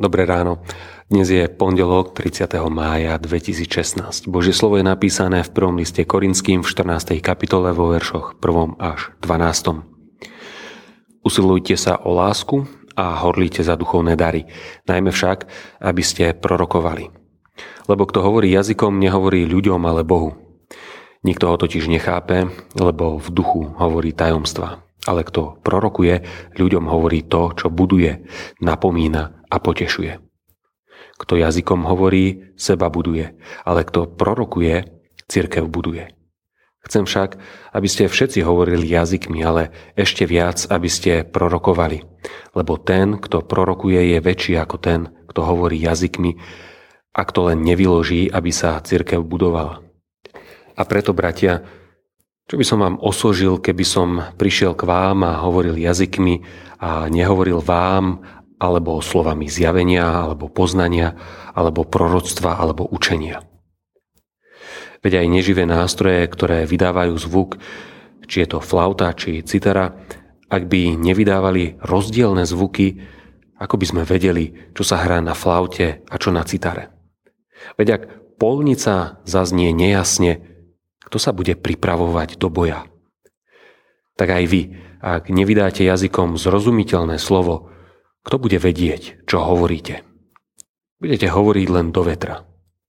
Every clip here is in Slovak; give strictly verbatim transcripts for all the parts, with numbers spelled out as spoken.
Dobré ráno. Dnes je pondelok tridsiateho mája dvetisícšestnásť. Božie slovo je napísané v prvom liste Korinským v štrnástej kapitole vo veršoch prvom až dvanástom. Usilujte sa o lásku a horlite za duchovné dary, najmä však, aby ste prorokovali. Lebo kto hovorí jazykom, nehovorí ľuďom, ale Bohu. Nikto ho totiž nechápe, lebo v duchu hovorí tajomstvá. Ale kto prorokuje, ľuďom hovorí to, čo buduje, napomína a potešuje. Kto jazykom hovorí, seba buduje, ale kto prorokuje, cirkev buduje. Chcem však, aby ste všetci hovorili jazykmi, ale ešte viac, aby ste prorokovali. Lebo ten, kto prorokuje, je väčší ako ten, kto hovorí jazykmi, ak to len nevyloží, aby sa cirkev budovala. A preto, bratia, čo by som vám osožil, keby som prišiel k vám a hovoril jazykmi a nehovoril vám, alebo slovami zjavenia, alebo poznania, alebo proroctva, alebo učenia. Veď aj neživé nástroje, ktoré vydávajú zvuk, či je to flauta, či citara, ak by nevydávali rozdielne zvuky, ako by sme vedeli, čo sa hrá na flaute a čo na citare. Veď ak polnica zaznie nejasne, kto sa bude pripravovať do boja? Tak aj vy, ak nevydáte jazykom zrozumiteľné slovo, kto bude vedieť, čo hovoríte? Budete hovoriť len do vetra.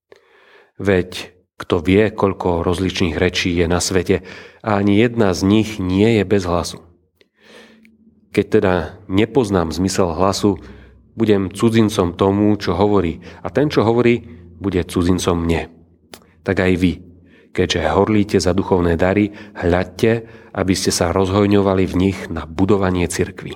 Veď kto vie, koľko rozličných rečí je na svete a ani jedna z nich nie je bez hlasu. Keď teda nepoznám zmysel hlasu, budem cudzincom tomu, čo hovorí, a ten, čo hovorí, bude cudzincom mne. Tak aj vy, keďže horlíte za duchovné dary, hľadte, aby ste sa rozhojňovali v nich na budovanie cirkvi.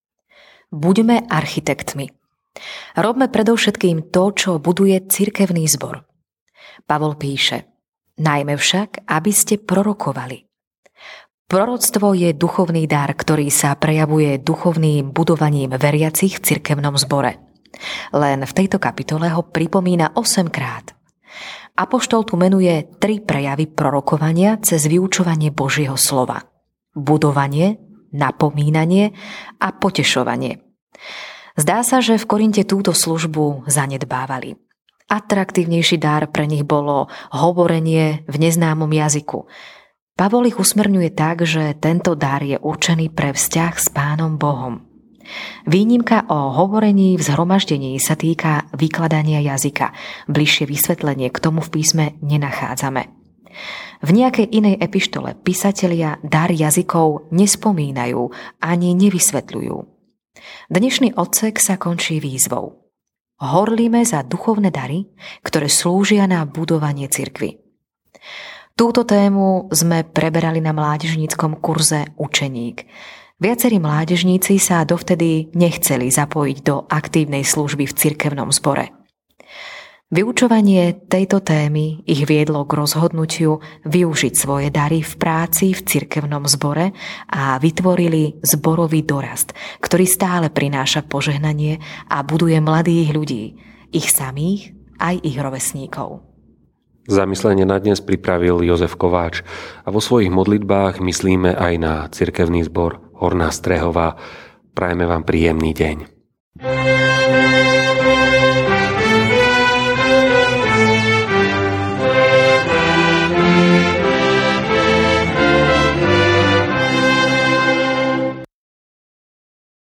Buďme architektmi. Robme predovšetkým to, čo buduje cirkevný zbor. Pavol píše, najmä však, aby ste prorokovali. Proroctvo je duchovný dar, ktorý sa prejavuje duchovným budovaním veriacich v cirkevnom zbore. Len v tejto kapitole ho pripomína osemkrát. Apoštol tu menuje tri prejavy prorokovania cez vyučovanie Božieho slova. Budovanie, napomínanie a potešovanie. Zdá sa, že v Korinte túto službu zanedbávali. Atraktívnejší dar pre nich bolo hovorenie v neznámom jazyku. Pavol ich usmerňuje tak, že tento dar je určený pre vzťah s Pánom Bohom. Výnimka o hovorení v zhromaždení sa týka vykladania jazyka. Bližšie vysvetlenie k tomu v písme nenachádzame. V nejakej inej epištole písatelia dar jazykov nespomínajú ani nevysvetľujú. Dnešný odsek sa končí výzvou. Horlíme za duchovné dary, ktoré slúžia na budovanie cirkvi. Túto tému sme preberali na mládežníckom kurze Učeník. Viacerí mládežníci sa dovtedy nechceli zapojiť do aktívnej služby v cirkevnom zbore. Vyučovanie tejto témy ich viedlo k rozhodnutiu využiť svoje dary v práci v cirkevnom zbore a vytvorili zborový dorast, ktorý stále prináša požehnanie a buduje mladých ľudí, ich samých aj ich rovesníkov. Zamyslenie na dnes pripravil Jozef Kováč a vo svojich modlitbách myslíme aj na cirkevný zbor Horná Strehová. Prajeme vám príjemný deň.